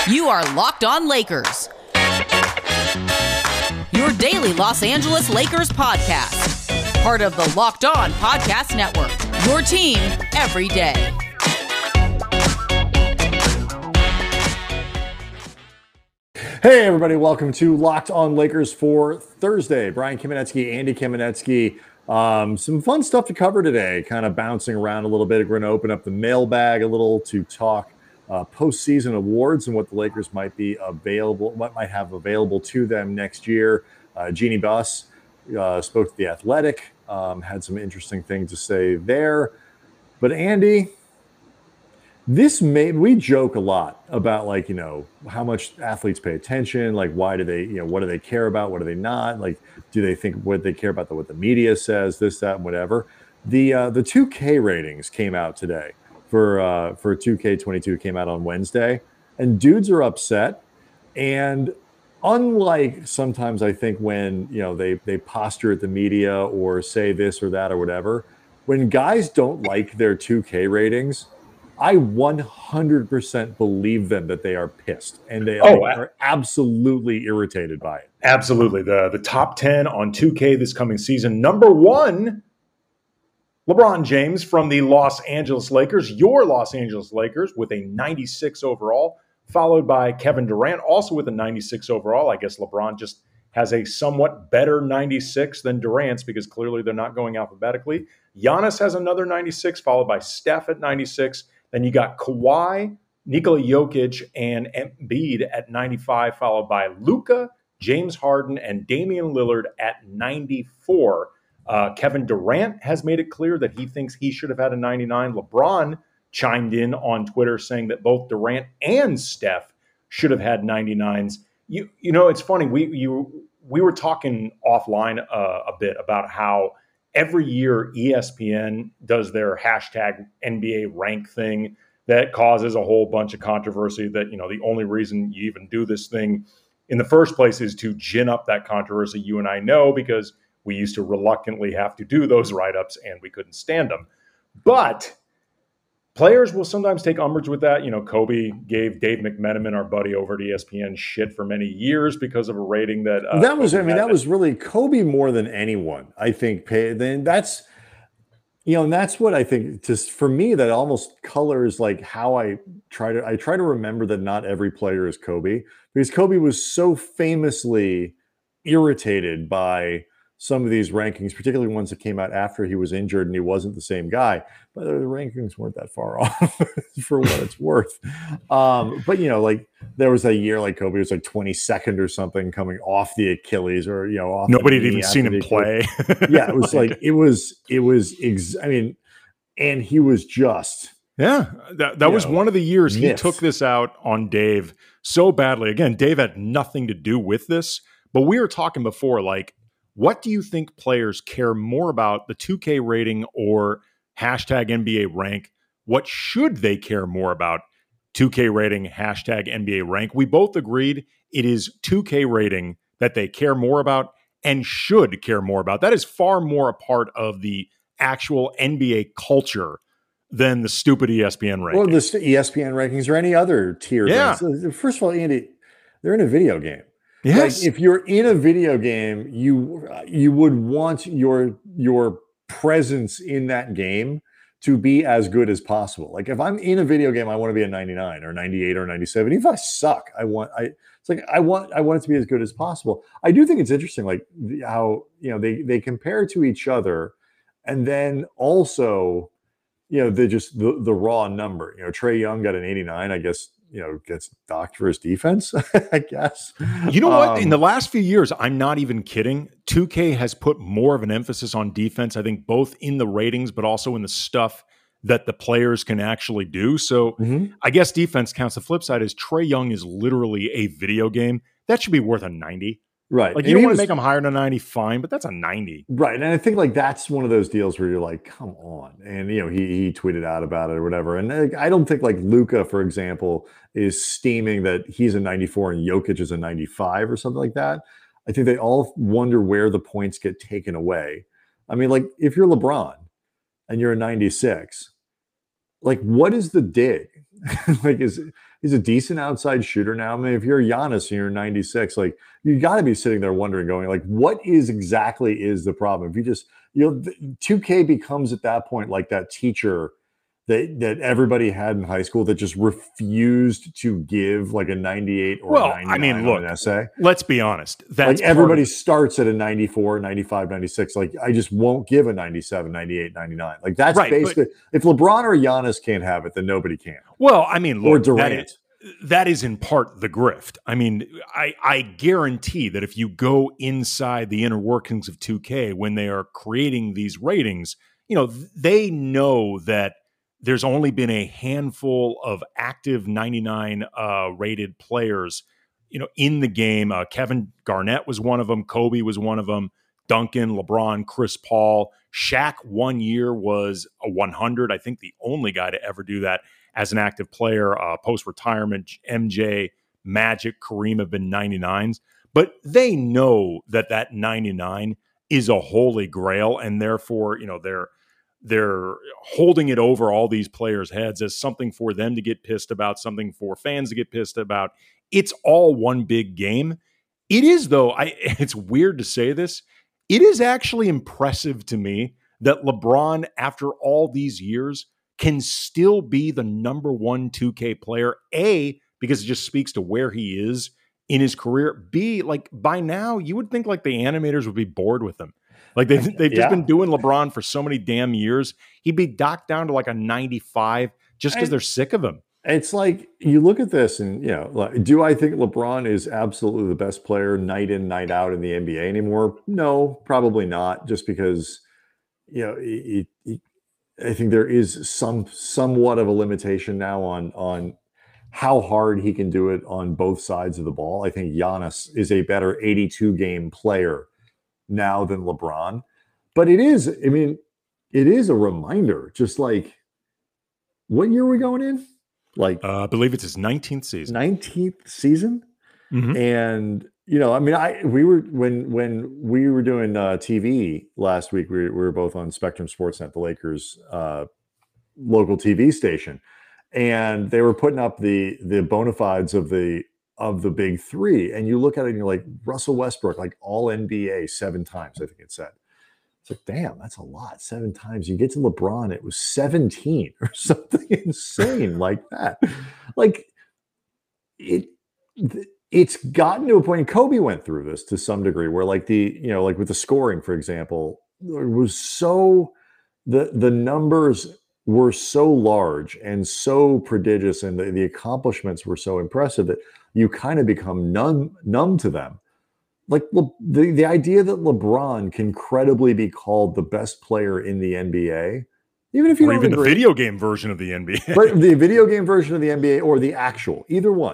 You are Locked On Lakers, your daily Los Angeles Lakers podcast. Part of the Locked On Podcast Network, your team every day. Hey, everybody. Welcome to Locked On Lakers for Thursday. Brian Kamenetsky, Andy Kamenetsky. Some fun stuff to cover today, kind of bouncing around a little bit. We're going to open up the mailbag a little to talk postseason awards and what the Lakers might be available, what might have available to them next year. Jeannie Buss spoke to The Athletic, had some interesting things to say there. But Andy, we joke a lot about, like, you know, how much athletes pay attention, like why do they, you know, what do they care about, what do they not, like do they think what they care about what the media says, this, that, and whatever. The 2K ratings came out today for 2K22, came out on Wednesday, and dudes are upset. And unlike sometimes I think when, you know, they posture at the media or say this or that or whatever, when guys don't like their 2K ratings, I 100% believe them that they are pissed, and they are absolutely irritated by it. Absolutely. The top 10 on 2K this coming season. Number 1, LeBron James from the Los Angeles Lakers, your Los Angeles Lakers, with a 96 overall, followed by Kevin Durant, also with a 96 overall. I guess LeBron just has a somewhat better 96 than Durant's because clearly they're not going alphabetically. Giannis has another 96, followed by Steph at 96. Then you got Kawhi, Nikola Jokic, and Embiid at 95, followed by Luka, James Harden, and Damian Lillard at 94. Kevin Durant has made it clear that he thinks he should have had a 99. LeBron chimed in on Twitter saying that both Durant and Steph should have had 99s. You know, it's funny. We were talking offline a bit about how every year ESPN does their hashtag NBA rank thing that causes a whole bunch of controversy that, you know, the only reason you even do this thing in the first place is to gin up that controversy. You and I know because we used to reluctantly have to do those write-ups and we couldn't stand them. But players will sometimes take umbrage with that. You know, Kobe gave Dave McMenamin, our buddy over at ESPN, shit for many years because of a rating that that was really Kobe more than anyone, I think. Then that's, you know, and that's what I think. Just for me, that almost colors like how I try to remember that not every player is Kobe, because Kobe was so famously irritated by some of these rankings, particularly ones that came out after he was injured and he wasn't the same guy. But the rankings weren't that far off for what it's worth. But, you know, like there was a year like Kobe was like 22nd or something coming off the Achilles, or, you know, off nobody had even seen him play. Yeah, it was like, and he was just. Yeah, that was one of the years he took this out on Dave so badly. Again, Dave had nothing to do with this, but we were talking before, like, what do you think players care more about, the 2K rating or hashtag NBA rank? What should they care more about, 2K rating, hashtag NBA rank? We both agreed it is 2K rating that they care more about and should care more about. That is far more a part of the actual NBA culture than the stupid ESPN rankings. Well, the ESPN rankings or any other tier. Yeah. First of all, Andy, they're in a video game. Yes. Like, if you're in a video game, you would want your presence in that game to be as good as possible. Like, if I'm in a video game, I want to be a 99 or 98 or 97. Even if I suck, I want it to be as good as possible. I do think it's interesting, like how, you know, they compare to each other, and then also, you know, the raw number. You know, Trae Young got an 89, I guess. You know, gets docked for his defense, I guess. You know what? In the last few years, I'm not even kidding, 2K has put more of an emphasis on defense, I think, both in the ratings, but also in the stuff that the players can actually do. So I guess defense counts. The flip side is Trae Young is literally a video game. That should be worth a 90. Right. Like, you don't want to make them higher than a 90, fine, but that's a 90. Right. And I think, like, that's one of those deals where you're like, come on. And, you know, he tweeted out about it or whatever. And I don't think, like, Luka, for example, is steaming that he's a 94 and Jokic is a 95 or something like that. I think they all wonder where the points get taken away. I mean, like, if you're LeBron and you're a 96, like, what is the dig? Like, he's a decent outside shooter now. I mean, if you're Giannis and you're 96, like you got to be sitting there wondering, going like, what exactly is the problem? If you just, 2K becomes at that point like that teacher that everybody had in high school that just refused to give like a 98 or a 99 I mean, look, on an essay. Let's be honest. That's like everybody starts at a 94, 95, 96. Like I just won't give a 97, 98, 99. Like that's right, basically, if LeBron or Giannis can't have it, then nobody can. Well, I mean, look, or Durant. That is in part the grift. I mean, I guarantee that if you go inside the inner workings of 2K when they are creating these ratings, they know that there's only been a handful of active 99 rated players, in the game. Kevin Garnett was one of them. Kobe was one of them. Duncan, LeBron, Chris Paul. Shaq 1 year was a 100. I think the only guy to ever do that as an active player. Post-retirement, MJ, Magic, Kareem have been 99s. But they know that 99 is a holy grail, and therefore, they're holding it over all these players' heads as something for them to get pissed about, something for fans to get pissed about. It's all one big game. It is, though, it's weird to say this, it is actually impressive to me that LeBron, after all these years, can still be the number one 2K player. A, because it just speaks to where he is in his career. B, like by now, you would think like the animators would be bored with him. Like they've just been doing LeBron for so many damn years. He'd be docked down to like a 95 just because they're sick of him. It's like you look at this and, do I think LeBron is absolutely the best player night in, night out in the NBA anymore? No, probably not. Just because, I think there is somewhat of a limitation now on how hard he can do it on both sides of the ball. I think Giannis is a better 82 game player now than LeBron, but it is a reminder, just like, what year are we going in? Like, I believe it's his 19th season. 19th season. Mm-hmm. And, when we were doing TV last week, we were both on Spectrum Sportsnet, the Lakers local TV station, and they were putting up the bona fides of the big three. And you look at it and you're like, Russell Westbrook, like all NBA 7 times, I think it said. It's like, damn, that's a lot. 7 times. You get to LeBron, it was 17 or something insane like that. Like it's gotten to a point, and Kobe went through this to some degree, where like like with the scoring, for example, it was so the numbers were so large and so prodigious, and the accomplishments were so impressive that you kind of become numb to them. Like the idea that LeBron can credibly be called the best player in the NBA, even if you don't even agree, the video game version of the NBA, but the video game version of the NBA or the actual, either one.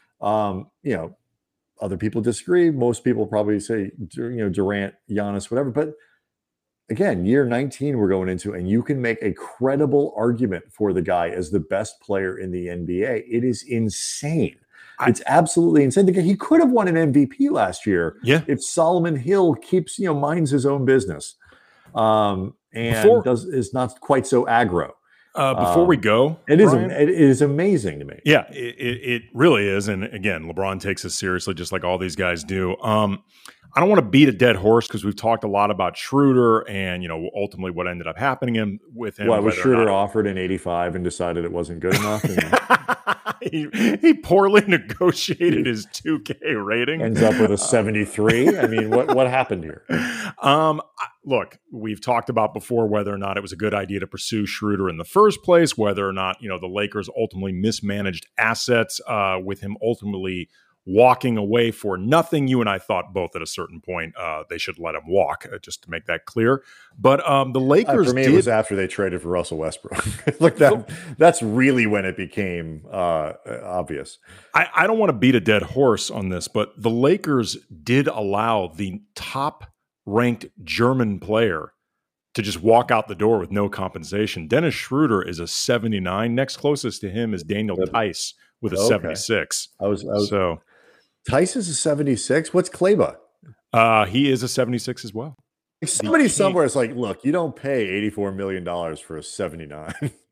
Other people disagree. Most people probably say, Durant, Giannis, whatever. But again, year 19 we're going into, and you can make a credible argument for the guy as the best player in the NBA. It is insane. It's absolutely insane. He could have won an MVP last year if Solomon Hill keeps, minds his own business, and is not quite so aggro. Before we go, it is amazing to me. Yeah, it really is. And again, LeBron takes us seriously, just like all these guys do. I don't want to beat a dead horse because we've talked a lot about Schroeder and, ultimately what ended up happening with him. Well, was Schroeder offered an 85 and decided it wasn't good enough? He poorly negotiated his 2K rating. Ends up with a 73. I mean, what happened here? Look, we've talked about before whether or not it was a good idea to pursue Schroeder in the first place, whether or not, the Lakers ultimately mismanaged assets with him ultimately walking away for nothing. You and I thought both at a certain point they should let him walk, just to make that clear. But the Lakers, for me, it was after they traded for Russell Westbrook. Like that's really when it became obvious. I don't want to beat a dead horse on this, but the Lakers did allow the top-ranked German player to just walk out the door with no compensation. Dennis Schroeder is a 79. Next closest to him is Daniel Tice with a 76. Tice is a 76. What's Kleba? He is a 76 as well. somebody somewhere is like, look, you don't pay $84 million for a 79.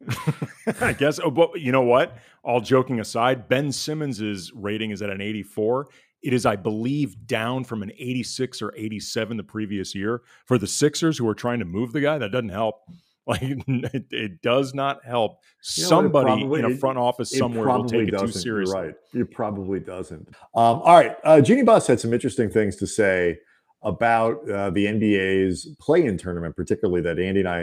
I guess. Oh, but you know what? All joking aside, Ben Simmons's rating is at an 84. It is, I believe, down from an 86 or 87 the previous year. For the Sixers who are trying to move the guy, that doesn't help. Like, it does not help. Somebody in a front office somewhere will take it too seriously. You're right. It probably doesn't. All right. Jeannie Buss had some interesting things to say about the NBA's play-in tournament, particularly that Andy and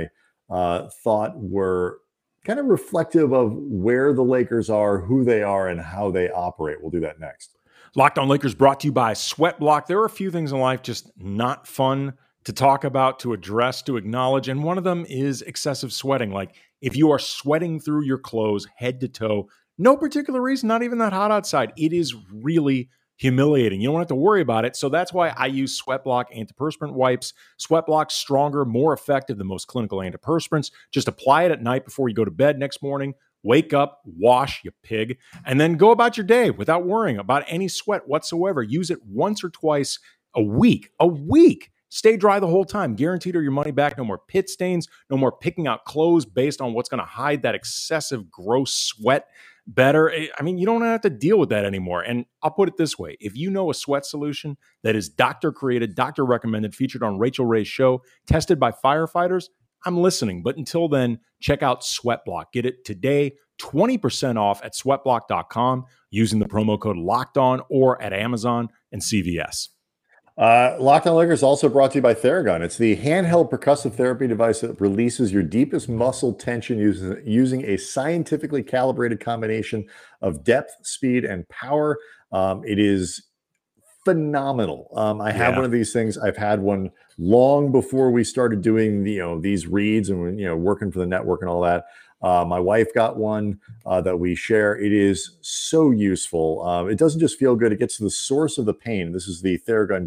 I thought were kind of reflective of where the Lakers are, who they are, and how they operate. We'll do that next. Locked On Lakers brought to you by Sweatblock. There are a few things in life just not fun to talk about, to address, to acknowledge, and one of them is excessive sweating. Like if you are sweating through your clothes head to toe, no particular reason, not even that hot outside, it is really humiliating. You don't have to worry about it. So that's why I use Sweatblock antiperspirant wipes. Sweatblock's stronger, more effective than most clinical antiperspirants. Just apply it at night before you go to bed next morning. Wake up, wash, you pig, and then go about your day without worrying about any sweat whatsoever. Use it once or twice a week. A week. Stay dry the whole time. Guaranteed or your money back. No more pit stains. No more picking out clothes based on what's going to hide that excessive gross sweat better. I mean, you don't have to deal with that anymore. And I'll put it this way. If you know a sweat solution that is doctor created, doctor recommended, featured on Rachel Ray's show, tested by firefighters, I'm listening. But until then, check out Sweatblock. Get it today. 20% off at sweatblock.com using the promo code LOCKEDON or at Amazon and CVS. Locked On Lakers also brought to you by Theragun. It's the handheld percussive therapy device that releases your deepest muscle tension using a scientifically calibrated combination of depth, speed, and power. It is phenomenal. I have one of these things. I've had one long before we started doing these reads and working for the network and all that. My wife got one that we share. It is so useful. It doesn't just feel good. It gets to the source of the pain. This is the Theragun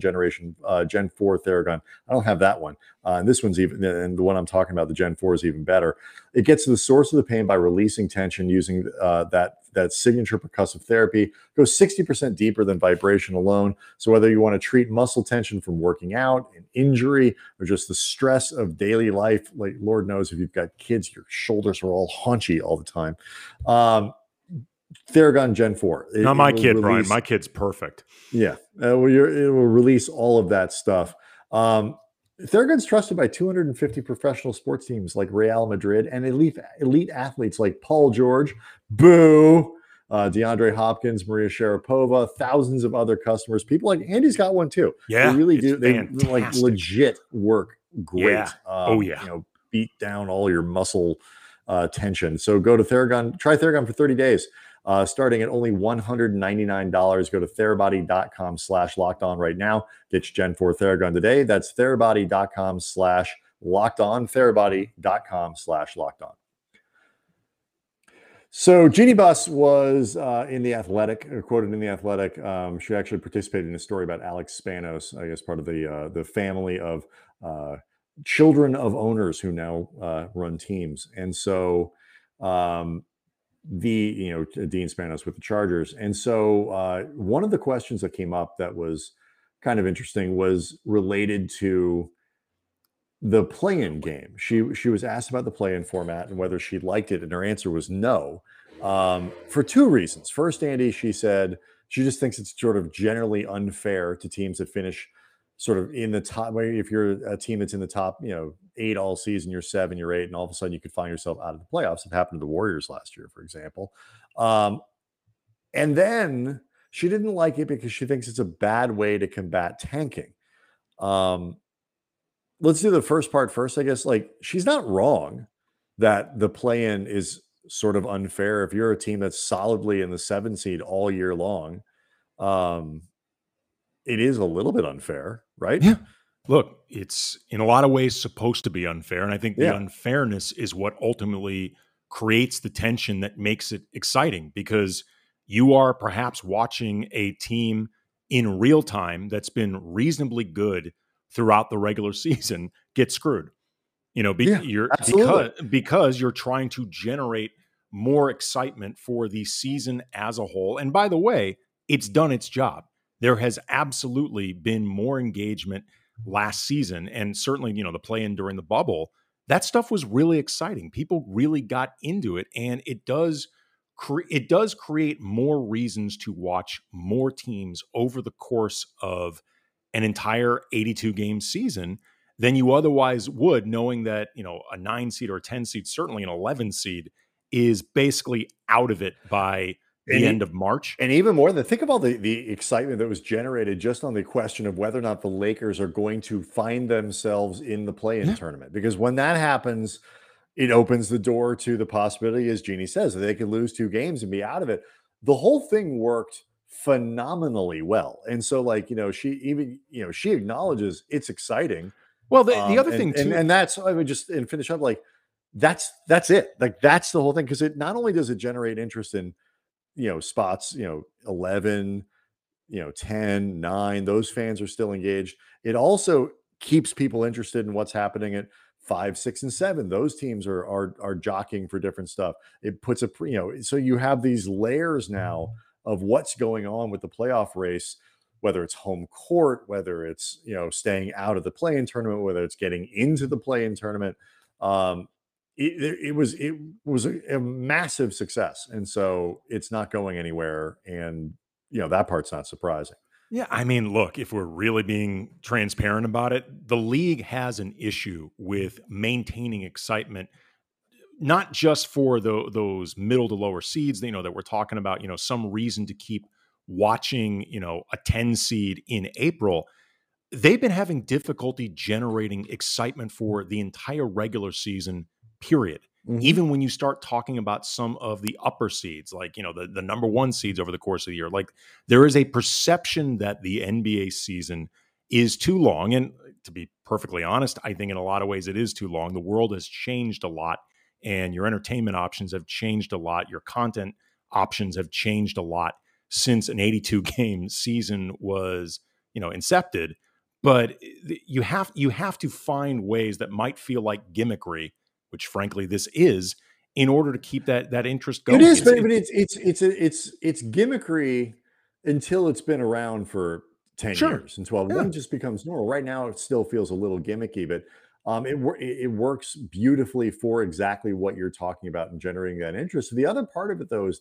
Gen 4 Theragun. I don't have that one. And this one's and the one I'm talking about, the Gen 4, is even better. It gets to the source of the pain by releasing tension using that signature percussive therapy. It goes 60% deeper than vibration alone. So whether you want to treat muscle tension from working out, an injury, or just the stress of daily life, like Lord knows if you've got kids, your shoulders are all hunchy all the time. Theragun Gen 4. Not my kid, Brian. My kid's perfect. Yeah. It will release all of that stuff. Theragun's trusted by 250 professional sports teams like Real Madrid and elite athletes like Paul George, DeAndre Hopkins, Maria Sharapova, thousands of other customers. People like Andy's got one too. Yeah, they really do. They like legit work great. Yeah. Beat down all your muscle tension. So go to Theragun. Try Theragun for 30 days. Starting at only $199. Go to therabody.com/lockedon right now. Get your Gen 4 Theragun today. That's therabody.com/lockedon. therabody.com/lockedon. So Jeannie Buss was in The Athletic, quoted in The Athletic. She actually participated in a story about Alex Spanos, I guess part of the family of children of owners who now run teams. And so Dean Spanos with the Chargers. And so one of the questions that came up that was kind of interesting was related to the play-in game. She was asked about the play-in format and whether she liked it, and her answer was no, for two reasons. First, Andy, she said she just thinks it's sort of generally unfair to teams that finish sort of in the top. If you're a team that's in the top, 8 all season, you're 7, you're 8, and all of a sudden you could find yourself out of the playoffs. It happened to the Warriors last year, for example. And then she didn't like it because she thinks it's a bad way to combat tanking. Let's do the first part first, I guess. Like, she's not wrong that the play-in is sort of unfair. If you're a team that's solidly in the 7 seed all year long, it is a little bit unfair, right? Yeah. Look, it's in a lot of ways supposed to be unfair. And I think the unfairness is what ultimately creates the tension that makes it exciting, because you are perhaps watching a team in real time that's been reasonably good throughout the regular season get screwed. Because you're trying to generate more excitement for the season as a whole. And by the way, it's done its job. There has absolutely been more engagement last season, and certainly, the play-in during the bubble, that stuff was really exciting. People really got into it, and it does create more reasons to watch more teams over the course of an entire 82 game season than you otherwise would, knowing that, a 9 seed or a 10 seed, certainly an 11 seed, is basically out of it by the end of March. And even more than, think of all the excitement that was generated just on the question of whether or not the Lakers are going to find themselves in the play-in tournament. Because when that happens, it opens the door to the possibility, as Jeannie says, that they could lose 2 games and be out of it. The whole thing worked phenomenally well. And so, she acknowledges it's exciting. Well, the other thing too, and that's, I would just finish up, that's it. That's the whole thing. Because it not only does it generate interest in, spots, 11, 10, 9, those fans are still engaged. It also keeps people interested in what's happening at 5, 6, and 7. Those teams are jockeying for different stuff. It puts so you have these layers now of what's going on with the playoff race, whether it's home court, whether it's, staying out of the play-in tournament, whether it's getting into the play-in tournament. It was a massive success. And so it's not going anywhere. And, that part's not surprising. Yeah. I mean, look, if we're really being transparent about it, the league has an issue with maintaining excitement, not just for those middle to lower seeds, that we're talking about, some reason to keep watching, a 10 seed in April. They've been having difficulty generating excitement for the entire regular season, period. Mm-hmm. Even when you start talking about some of the upper seeds, like, the number 1 seeds over the course of the year, there is a perception that the NBA season is too long. And to be perfectly honest, I think in a lot of ways it is too long. The world has changed a lot, and your entertainment options have changed a lot. Your content options have changed a lot since an 82 game season was, incepted. But you have to find ways that might feel like gimmickry, which frankly this is, in order to keep that interest going. It is, but it's gimmickry until it's been around for 10 years and 12. One just becomes normal. Right now, it still feels a little gimmicky, but it works beautifully for exactly what you're talking about and generating that interest. The other part of it, though, is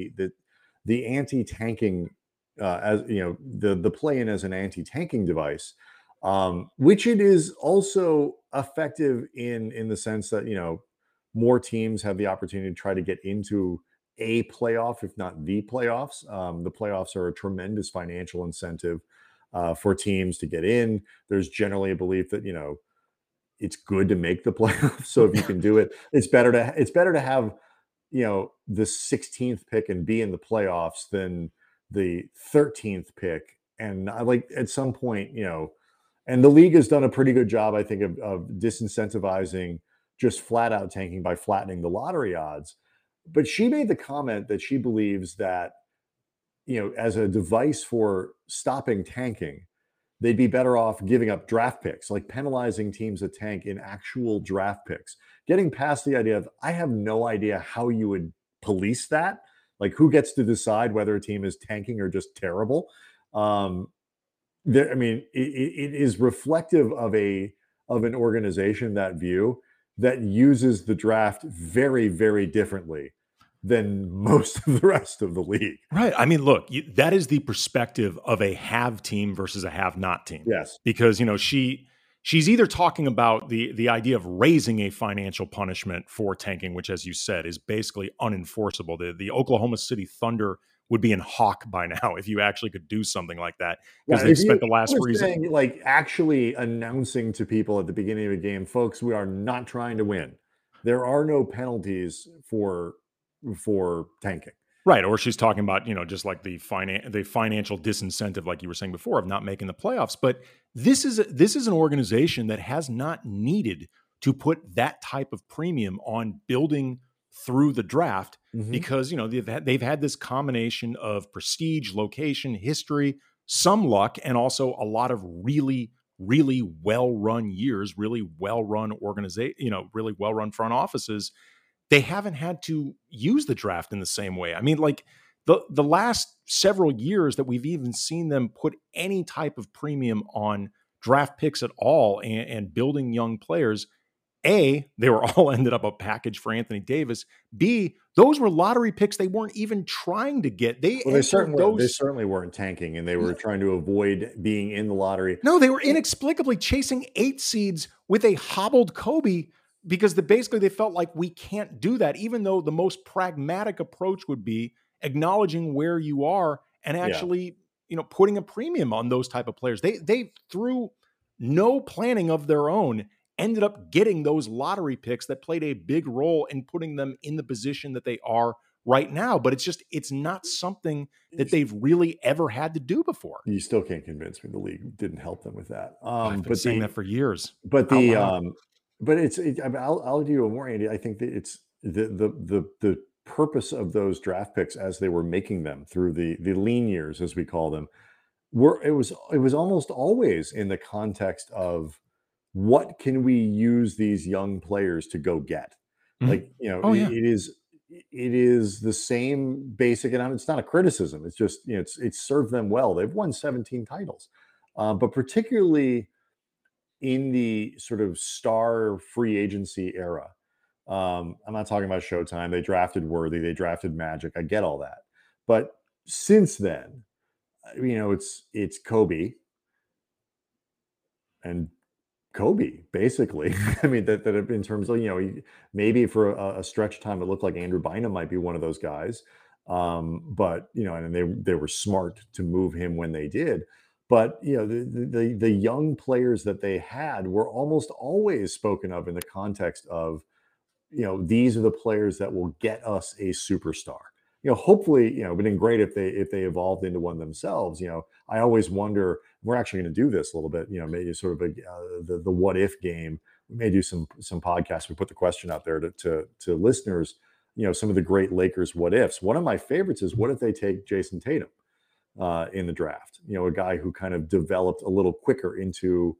the anti-tanking, as the play-in as an anti-tanking device, which it is also effective in the sense that more teams have the opportunity to try to get into a playoff, if not the playoffs. The playoffs are a tremendous financial incentive for teams to get in. There's generally a belief that it's good to make the playoffs. So if you can do it, it's better to have the 16th pick and be in the playoffs than the 13th pick. And at some point, and the league has done a pretty good job, I think, of disincentivizing just flat out tanking by flattening the lottery odds. But she made the comment that she believes that, as a device for stopping tanking, they'd be better off giving up draft picks, like penalizing teams that tank in actual draft picks. Getting past the idea of, I have no idea how you would police that. Like, who gets to decide whether a team is tanking or just terrible? It is reflective of an organization, that view, that uses the draft very, very differently than most of the rest of the league. Right. I mean, look, that is the perspective of a have team versus a have not team. Yes. Because, she's either talking about the idea of raising a financial punishment for tanking, which, as you said, is basically unenforceable. The Oklahoma City Thunder would be in hawk by now if you actually could do something like that, because they've spent the last reason. Like, actually announcing to people at the beginning of a game, folks, we are not trying to win. There are no penalties for tanking. Right. Or she's talking about, just like the financial disincentive, like you were saying before, of not making the playoffs. But this is an organization that has not needed to put that type of premium on building through the draft, because, they've had this combination of prestige, location, history, some luck, and also a lot of really, really well-run years, really well-run organization, really well-run front offices. They haven't had to use the draft in the same way. I mean, like the last several years that we've even seen them put any type of premium on draft picks at all and building young players. A, they were all ended up a package for Anthony Davis. B, those were lottery picks they weren't even trying to get. They certainly weren't tanking, and they were trying to avoid being in the lottery. No, they were inexplicably chasing 8 seeds with a hobbled Kobe because basically they felt like we can't do that, even though the most pragmatic approach would be acknowledging where you are and actually, putting a premium on those type of players. They through no planning of their own ended up getting those lottery picks that played a big role in putting them in the position that they are right now. But it's not something that they've really ever had to do before. You still can't convince me the league didn't help them with that. I've been saying that for years. But I'll do you more, Andy. I think that it's the purpose of those draft picks as they were making them through the lean years, as we call them, it was almost always in the context of what can we use these young players to go get? Mm-hmm. It is the same basic, and it's not a criticism. It's just, it's served them well. They've won 17 titles, but particularly in the sort of star free agency era. I'm not talking about Showtime. They drafted Worthy. They drafted Magic. I get all that. But since then, it's Kobe and Kobe, basically. I mean, that in terms of, maybe for a stretch of time, it looked like Andrew Bynum might be one of those guys. But, and they were smart to move him when they did. But, the young players that they had were almost always spoken of in the context of, these are the players that will get us a superstar. Hopefully, it would have been great if they evolved into one themselves. I always wonder, we're actually going to do this a little bit, maybe sort of the what if game. We may do some podcasts. We put the question out there to listeners, some of the great Lakers what ifs. One of my favorites is, what if they take Jason Tatum in the draft? A guy who kind of developed a little quicker into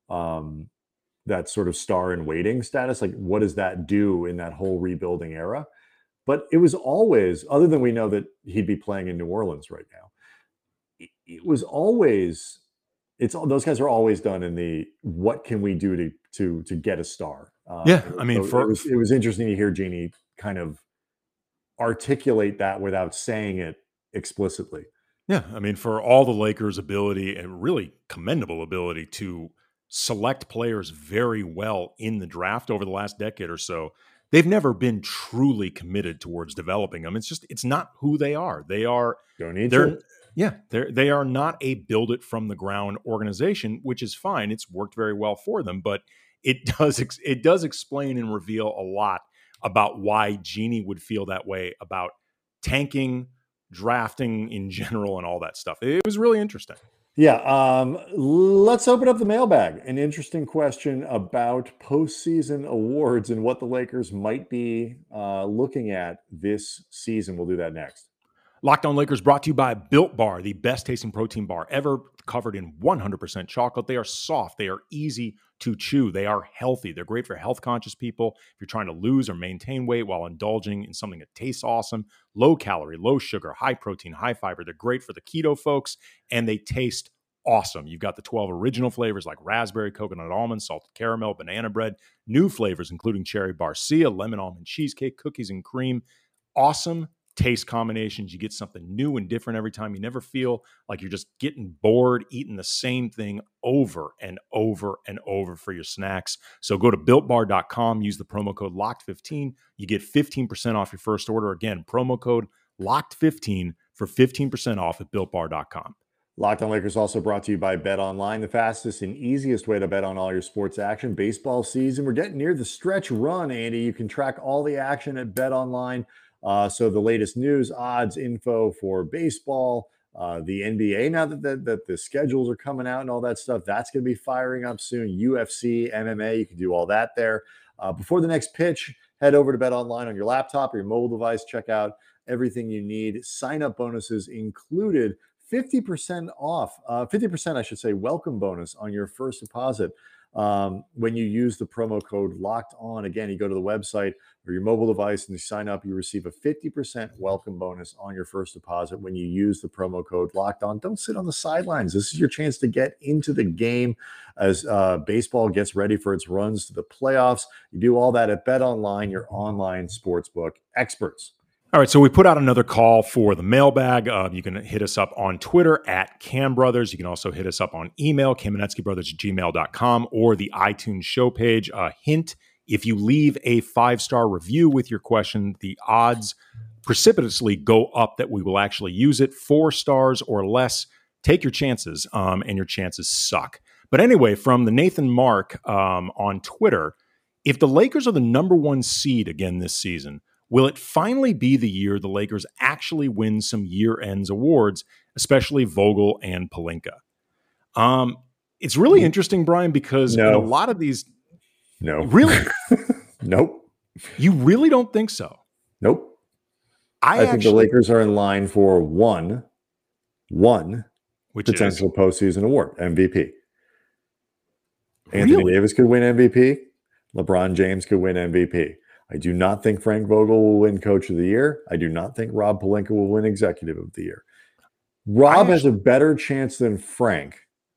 that sort of star in waiting status. Like, what does that do in that whole rebuilding era? But it was always, other than we know that he'd be playing in New Orleans right now, it was always, those guys are always done in the what can we do to get a star. I mean, it was interesting to hear Jeanie kind of articulate that without saying it explicitly. Yeah, I mean, for all the Lakers' ability and really commendable ability to select players very well in the draft over the last decade or so, they've never been truly committed towards developing them. It's not who they are. They are they are not a build it from the ground organization, which is fine. It's worked very well for them, but it does explain and reveal a lot about why Jeanie would feel that way about tanking, drafting in general, and all that stuff. It was really interesting. Yeah, let's open up the mailbag. An interesting question about postseason awards and what the Lakers might be looking at this season. We'll do that next. Locked On Lakers brought to you by Built Bar, the best tasting protein bar ever, covered in 100% chocolate. They are soft. They are easy to chew. They are healthy. They're great for health conscious people. If you're trying to lose or maintain weight while indulging in something that tastes awesome, low calorie, low sugar, high protein, high fiber. They're great for the keto folks, and they taste awesome. You've got the 12 original flavors like raspberry, coconut almond, salted caramel, banana bread, new flavors including cherry barcia, lemon almond cheesecake, cookies and cream. Awesome taste combinations. You get something new and different every time. You never feel like you're just getting bored eating the same thing over and over and over for your snacks. So go to BuiltBar.com, use the promo code LOCKED15. You get 15% off your first order. Again, promo code LOCKED15 for 15% off at BuiltBar.com. Locked On Lakers also brought to you by Bet Online, the fastest and easiest way to bet on all your sports action. Baseball season, we're getting near the stretch run, Andy. You can track all the action at Bet Online. So the latest news, odds, info for baseball, the NBA, now that the schedules are coming out and all that stuff, that's going to be firing up soon. UFC, MMA, you can do all that there. Before the next pitch, head over to Bet Online on your laptop or your mobile device. Check out everything you need. Sign-up bonuses included. 50% off, 50%, I should say, welcome bonus on your first deposit. When you use the promo code Locked On, again, you go to the website or your mobile device and you sign up, you receive a 50% welcome bonus on your first deposit when you use the promo code Locked On. Don't sit on the sidelines. This is your chance to get into the game as baseball gets ready for its runs to the playoffs. You do all that at BetOnline, your online sportsbook experts. All right, so we put out another call for the mailbag. You can hit us up on Twitter at Cam Brothers. You can also hit us up on email, KamenetskyBrothers@gmail.com, or the iTunes show page. Hint, if you leave a 5-star review with your question, the odds precipitously go up that we will actually use it. 4 stars or less, take your chances, and your chances suck. But anyway, from the Nathan Mark on Twitter, if the Lakers are the number 1 seed again this season, will it finally be the year the Lakers actually win some year-ends awards, especially Vogel and Pelinka? It's really interesting, Brian, because in a lot of these... No. Really? Nope. You really don't think so? Nope. I think the Lakers are in line for one potential postseason award, MVP. Anthony Davis could win MVP. LeBron James could win MVP. I do not think Frank Vogel will win Coach of the Year. I do not think Rob Pelinka will win Executive of the Year. Rob has a better chance than Frank,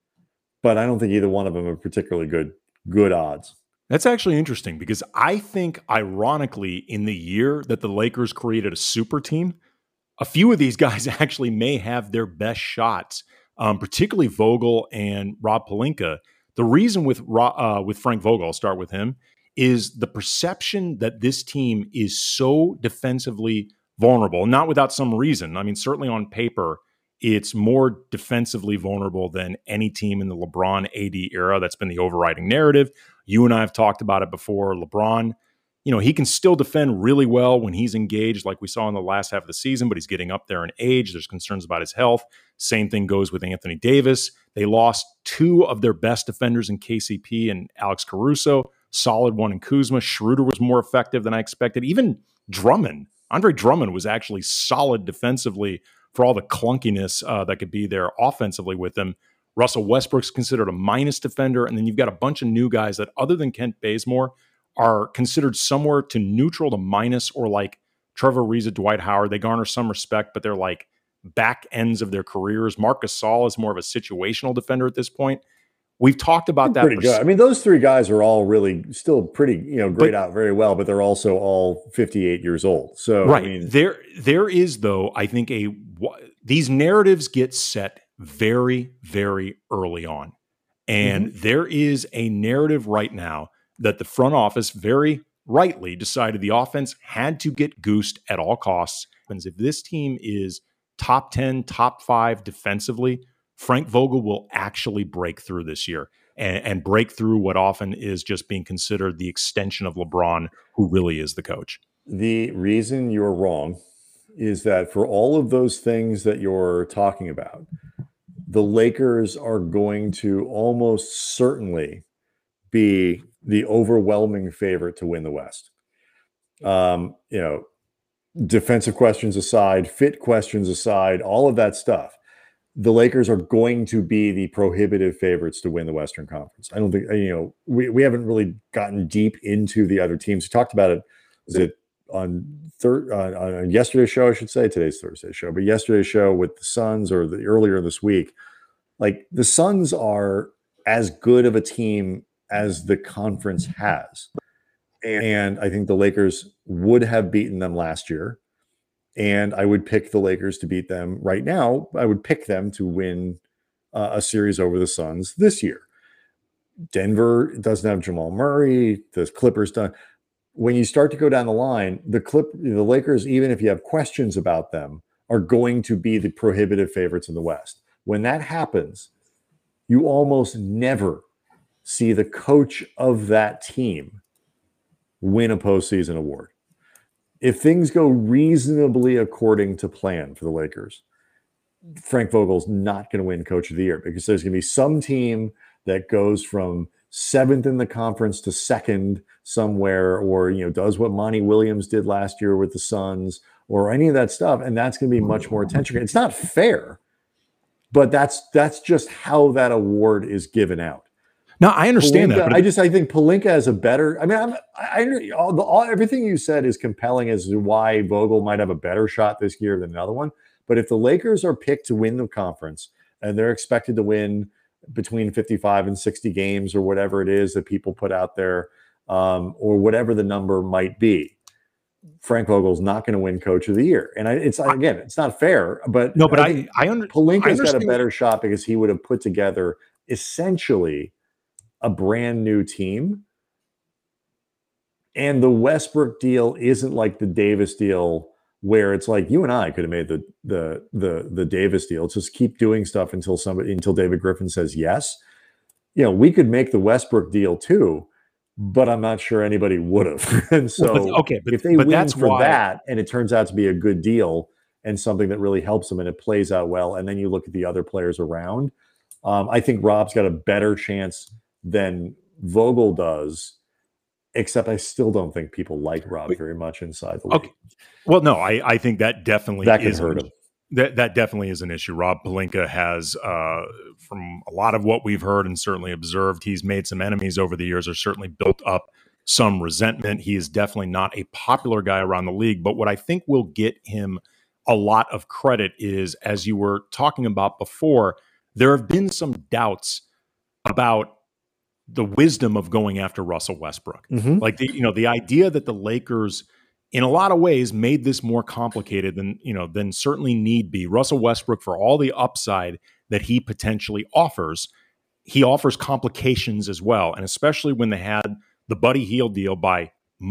but I don't think either one of them are particularly good odds. That's actually interesting because I think, ironically, in the year that the Lakers created a super team, a few of these guys actually may have their best shots, particularly Vogel and Rob Pelinka. The reason with Frank Vogel, I'll start with him, is the perception that this team is so defensively vulnerable, not without some reason. I mean, certainly on paper, it's more defensively vulnerable than any team in the LeBron AD era. That's been the overriding narrative. You and I have talked about it before. LeBron, he can still defend really well when he's engaged, like we saw in the last half of the season, but he's getting up there in age. There's concerns about his health. Same thing goes with Anthony Davis. They lost 2 of their best defenders in KCP and Alex Caruso. Solid one in Kuzma. Schroeder was more effective than I expected. Even Drummond, Andre Drummond, was actually solid defensively for all the clunkiness that could be there offensively with him. Russell Westbrook's considered a minus defender, and then you've got a bunch of new guys that, other than Kent Bazemore, are considered somewhere to neutral to minus, or like Trevor Ariza, Dwight Howard. They garner some respect, but they're like back ends of their careers. Marc Gasol is more of a situational defender at this point. We've talked about that. Pretty good. I mean, those 3 guys are all really still pretty, grayed out very well, but they're also all 58 years old. So, right. I mean, there is, though, I think these narratives get set very, very early on. And there is a narrative right now that the front office very rightly decided the offense had to get goosed at all costs. And if this team is top 10, top 5 defensively, Frank Vogel will actually break through this year and break through what often is just being considered the extension of LeBron, who really is the coach. The reason you're wrong is that for all of those things that you're talking about, the Lakers are going to almost certainly be the overwhelming favorite to win the West. Defensive questions aside, fit questions aside, all of that stuff, the Lakers are going to be the prohibitive favorites to win the Western Conference. I don't think, we haven't really gotten deep into the other teams. We talked about it. Was it on yesterday's show, I should say? Today's Thursday's show, but yesterday's show with the Suns, or earlier this week. Like, the Suns are as good of a team as the conference has. And I think the Lakers would have beaten them last year. And I would pick the Lakers to beat them right now. I would pick them to win a series over the Suns this year. Denver doesn't have Jamal Murray. The Clippers don't. When you start to go down the line, the Lakers, even if you have questions about them, are going to be the prohibitive favorites in the West. When that happens, you almost never see the coach of that team win a postseason award. If things go reasonably according to plan for the Lakers, Frank Vogel's not going to win Coach of the Year, because there's going to be some team that goes from 7th in the conference to 2nd somewhere, or does what Monty Williams did last year with the Suns, or any of that stuff, and that's going to be much more attention. It's not fair, but that's just how that award is given out. No, I understand Pelinka, that. But I think Pelinka has a better. I mean, everything you said is compelling as to why Vogel might have a better shot this year than another one. But if the Lakers are picked to win the conference and they're expected to win between 55 and 60 games or whatever it is that people put out there, or whatever the number might be, Frank Vogel's not going to win Coach of the Year. And it's not fair. But no, but Pelinka's got a better shot because he would have put together essentially a brand new team. And the Westbrook deal isn't like the Davis deal where it's like you and I could have made the Davis deal. Just keep doing stuff until David Griffin says yes. We could make the Westbrook deal too, but I'm not sure anybody would have. And so if they win for that and it turns out to be a good deal and something that really helps them and it plays out well, and then you look at the other players around, I think Rob's got a better chance than Vogel does, except I still don't think people like Rob very much inside the league. Okay. Well, no, I think that definitely can hurt him. That definitely is an issue. Rob Pelinka has, from a lot of what we've heard and certainly observed, he's made some enemies over the years, or certainly built up some resentment. He is definitely not a popular guy around the league. But what I think will get him a lot of credit is, as you were talking about before, there have been some doubts about the wisdom of going after Russell Westbrook. Mm-hmm. Like the idea that the Lakers, in a lot of ways, made this more complicated than certainly need be. Russell Westbrook, for all the upside that he potentially offers, he offers complications as well. And especially when they had the Buddy Hield deal by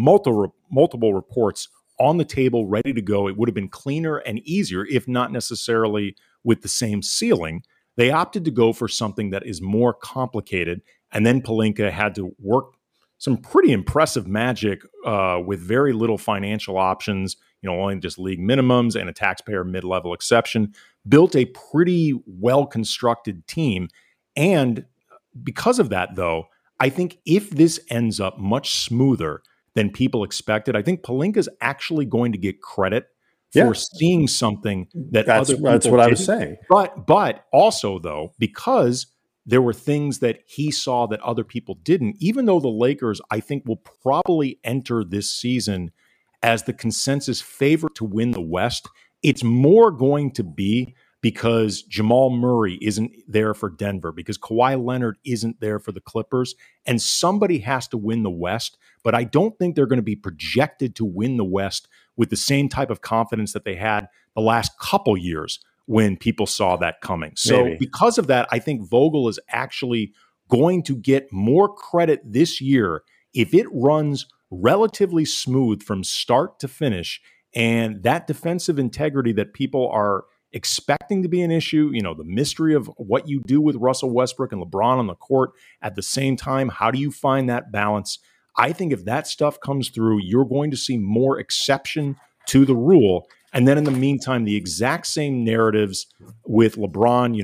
multiple reports on the table, ready to go, it would have been cleaner and easier, if not necessarily with the same ceiling. They opted to go for something that is more complicated. And then Pelinka had to work some pretty impressive magic with very little financial options, only just league minimums and a taxpayer mid-level exception, built a pretty well-constructed team. And because of that, though, I think if this ends up much smoother than people expected, I think Pelinka's actually going to get credit for seeing something that other people That's what I was saying. But also, though, because there were things that he saw that other people didn't, even though the Lakers, I think, will probably enter this season as the consensus favorite to win the West, it's more going to be because Jamal Murray isn't there for Denver, because Kawhi Leonard isn't there for the Clippers, and somebody has to win the West. But I don't think they're going to be projected to win the West with the same type of confidence that they had the last couple years when people saw that coming. So because of that, I think Vogel is actually going to get more credit this year if it runs relatively smooth from start to finish. And that defensive integrity that people are expecting to be an issue, the mystery of what you do with Russell Westbrook and LeBron on the court at the same time, how do you find that balance? I think if that stuff comes through, you're going to see more exception to the rule. And then in the meantime, the exact same narratives with LeBron,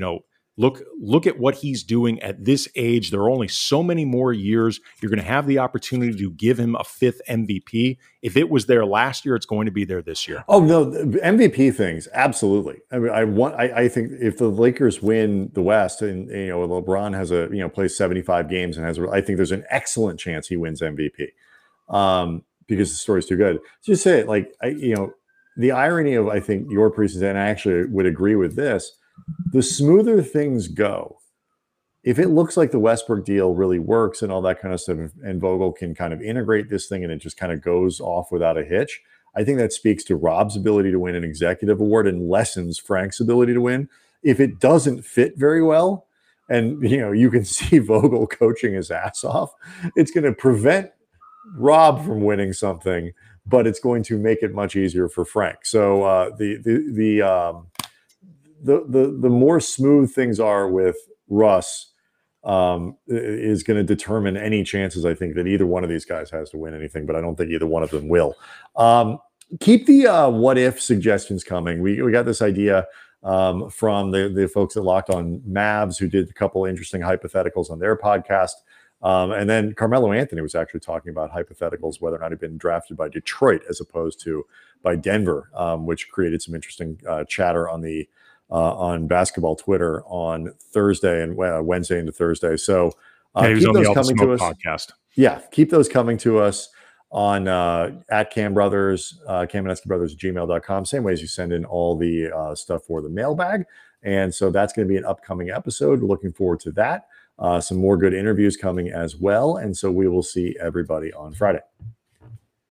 look at what he's doing at this age. There are only so many more years. You're going to have the opportunity to give him a fifth MVP. If it was there last year, it's going to be there this year. Oh no, the MVP things, absolutely. I mean, I think if the Lakers win the West and LeBron has plays 75 games and I think there's an excellent chance he wins MVP because the story's too good. Just say it the irony of, I think, your preseason, and I actually would agree with this, the smoother things go, if it looks like the Westbrook deal really works and all that kind of stuff, and Vogel can kind of integrate this thing and it just kind of goes off without a hitch, I think that speaks to Rob's ability to win an executive award and lessens Frank's ability to win. If it doesn't fit very well, and you can see Vogel coaching his ass off, it's going to prevent Rob from winning something, but it's going to make it much easier for Frank. So the more smooth things are with Russ is going to determine any chances, I think, that either one of these guys has to win anything, but I don't think either one of them will. Keep the what if suggestions coming. We got this idea from the folks at Locked On Mavs, who did a couple interesting hypotheticals on their podcast. And then Carmelo Anthony was actually talking about hypotheticals, whether or not he'd been drafted by Detroit as opposed to by Denver, which created some interesting chatter on basketball Twitter on Thursday and Wednesday into Thursday. So He was Keep on the those All the coming to Smoke us. podcast. Yeah, keep those coming to us on at Cam Brothers, CamAndEskyBrothers@gmail.com. Same way as you send in all the stuff for the mailbag. And so that's going to be an upcoming episode. Looking forward to that. Some more good interviews coming as well. And so we will see everybody on Friday.